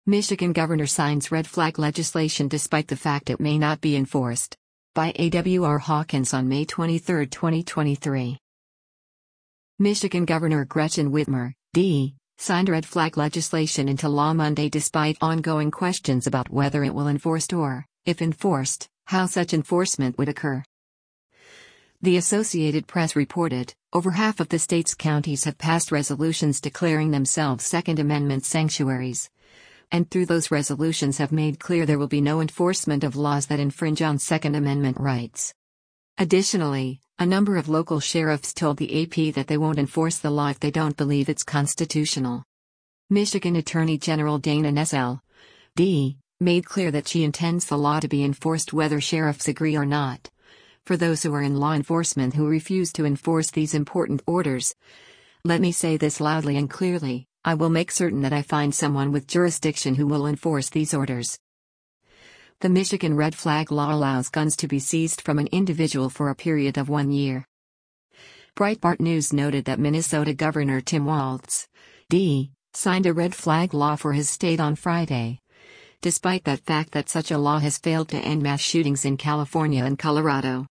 Michigan governor signs red flag legislation despite the fact it may not be enforced. By A.W.R. Hawkins on May 23, 2023. Michigan Governor Gretchen Whitmer, D., signed red flag legislation into law Monday despite ongoing questions about whether it will enforce or, if enforced, how such enforcement would occur. The Associated Press reported, over half of the state's counties have passed resolutions declaring themselves Second Amendment sanctuaries. And through those resolutions have made clear there will be no enforcement of laws that infringe on Second Amendment rights. Additionally, a number of local sheriffs told the AP that they won't enforce the law if they don't believe it's constitutional. Michigan Attorney General Dana Nessel, D., made clear that she intends the law to be enforced whether sheriffs agree or not. For those who are in law enforcement who refuse to enforce these important orders, let me say this loudly and clearly. I will make certain that I find someone with jurisdiction who will enforce these orders. The Michigan red flag law allows guns to be seized from an individual for a period of 1 year. Breitbart News noted that Minnesota Governor Tim Walz, D., signed a red flag law for his state on Friday. Despite that fact that such a law has failed to end mass shootings in California and Colorado.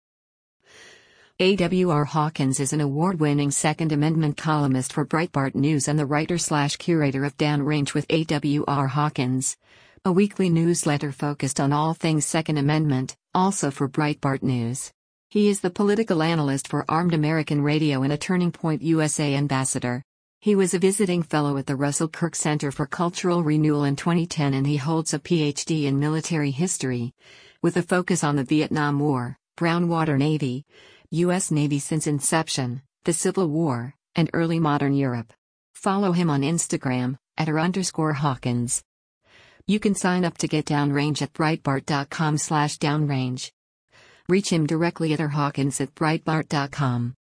A.W.R. Hawkins is an award-winning Second Amendment columnist for Breitbart News and the writer/curator of Downrange with A.W.R. Hawkins, a weekly newsletter focused on all things Second Amendment, also for Breitbart News. He is the political analyst for Armed American Radio and a Turning Point USA ambassador. He was a visiting fellow at the Russell Kirk Center for Cultural Renewal in 2010 and he holds a Ph.D. in military history, with a focus on the Vietnam War, Brown Water Navy, U.S. Navy since inception, the Civil War, and early modern Europe. Follow him on Instagram, @r_Hawkins. You can sign up to get Downrange at Breitbart.com/downrange. Reach him directly at rhawkins@breitbart.com.